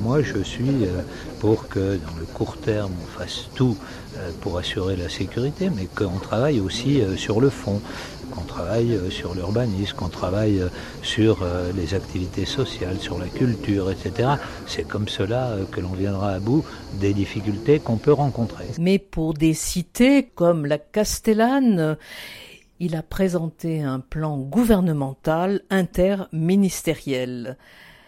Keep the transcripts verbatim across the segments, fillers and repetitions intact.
moi je suis pour que dans le court terme on fasse tout pour assurer la sécurité, mais qu'on travaille aussi sur le fond, qu'on travaille sur l'urbanisme, qu'on travaille sur les activités sociales, sur la culture, et cetera. C'est comme cela que l'on viendra à bout des difficultés qu'on peut rencontrer. Mais pour des cités comme la Castellane, il a présenté un plan gouvernemental interministériel.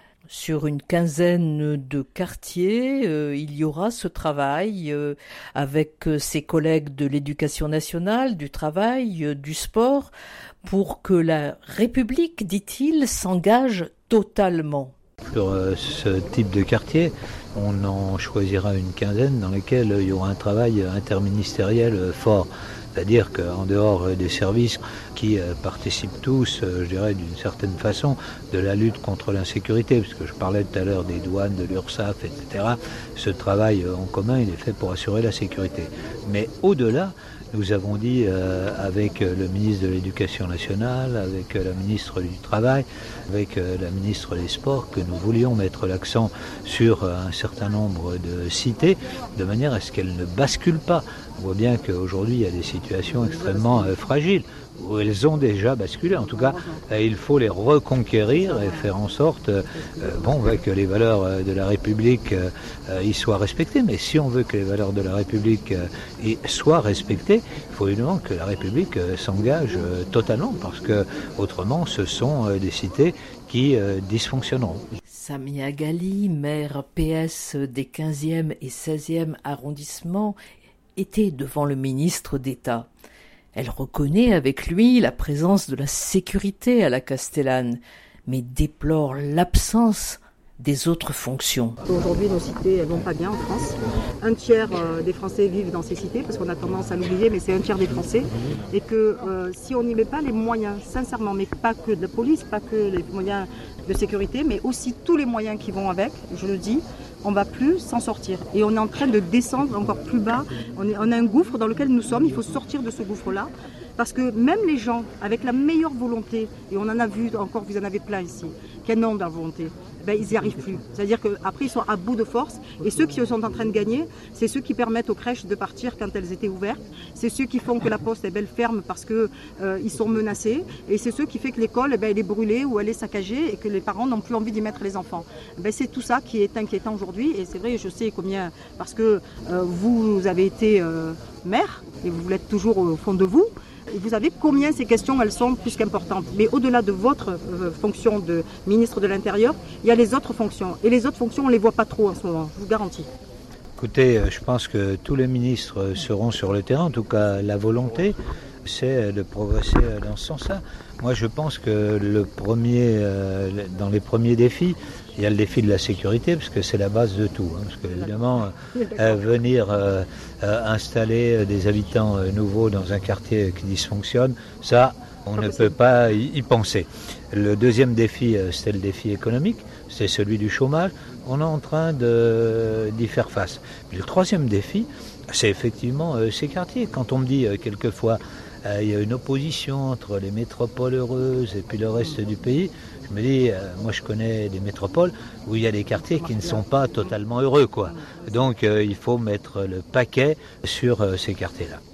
Sur une quinzaine de quartiers, euh, il y aura ce travail euh, avec ses collègues de l'éducation nationale, du travail, euh, du sport, pour que la République, dit-il, s'engage totalement. Sur euh, ce type de quartier, on en choisira une quinzaine dans lesquels il y aura un travail interministériel fort. C'est-à-dire qu'en dehors des services qui participent tous, je dirais d'une certaine façon, de la lutte contre l'insécurité, parce que je parlais tout à l'heure des douanes, de l'URSSAF, et cetera, ce travail en commun, il est fait pour assurer la sécurité. Mais au-delà, nous avons dit euh, avec le ministre de l'Éducation nationale, avec la ministre du Travail, avec euh, la ministre des Sports, que nous voulions mettre l'accent sur euh, un certain nombre de cités, de manière à ce qu'elles ne basculent pas. On voit bien qu'aujourd'hui, il y a des situations extrêmement euh, fragiles, où elles ont déjà basculé. En tout cas, euh, il faut les reconquérir et faire en sorte euh, bon, ouais, que les valeurs euh, de la République euh, euh, y soient respectées. Mais si on veut que les valeurs de la République euh, y soient respectées, il faut évidemment que la République euh, s'engage euh, totalement, parce que autrement, ce sont euh, des cités qui euh, dysfonctionneront. Samia Ghali, maire P S des quinzième et seizième arrondissements, était devant le ministre d'État. Elle reconnaît avec lui la présence de la sécurité à la Castellane, mais déplore l'absence des autres fonctions. Aujourd'hui, nos cités elles vont pas bien en France. Un tiers euh, des Français vivent dans ces cités, parce qu'on a tendance à l'oublier, mais c'est un tiers des Français. Et que euh, si on n'y met pas les moyens, sincèrement, mais pas que de la police, pas que les moyens de sécurité, mais aussi tous les moyens qui vont avec, je le dis, on ne va plus s'en sortir. Et on est en train de descendre encore plus bas. On, est, on a un gouffre dans lequel nous sommes, il faut sortir de ce gouffre-là. Parce que même les gens, avec la meilleure volonté, et on en a vu encore, vous en avez plein ici, qui en ont de la volonté, ben, ils n'y arrivent plus. C'est-à-dire qu'après, ils sont à bout de force. Et ceux qui sont en train de gagner, c'est ceux qui permettent aux crèches de partir quand elles étaient ouvertes. C'est ceux qui font que la poste eh ben, elle ferme parce qu'ils euh, sont menacés. Et c'est ceux qui font que l'école eh ben, elle est brûlée ou elle est saccagée et que les parents n'ont plus envie d'y mettre les enfants. Ben, c'est tout ça qui est inquiétant aujourd'hui. Et c'est vrai, je sais combien, parce que euh, vous avez été euh, maire et vous l'êtes toujours au fond de vous. Et vous savez combien ces questions elles sont plus qu'importantes. Mais au-delà de votre euh, fonction de ministre de l'Intérieur, il y a les autres fonctions. Et les autres fonctions, on ne les voit pas trop en ce moment, je vous garantis. Écoutez, je pense que tous les ministres seront sur le terrain. En tout cas, la volonté, c'est de progresser dans ce sens-là. Moi, je pense que le premier, euh, dans les premiers défis, il y a le défi de la sécurité, parce que c'est la base de tout. Hein, parce que, évidemment, euh, venir euh, euh, installer des habitants euh, nouveaux dans un quartier qui dysfonctionne, ça, on ne peut pas y, y penser. Le deuxième défi, euh, c'était le défi économique, c'est celui du chômage. On est en train de, d'y faire face. Mais le troisième défi, c'est effectivement euh, ces quartiers. Quand on me dit euh, quelquefois, euh, il y a une opposition entre les métropoles heureuses et puis le reste du pays, je me dis, euh, moi je connais des métropoles où il y a des quartiers qui ne sont pas totalement heureux, quoi. Donc euh, il faut mettre le paquet sur euh, ces quartiers-là.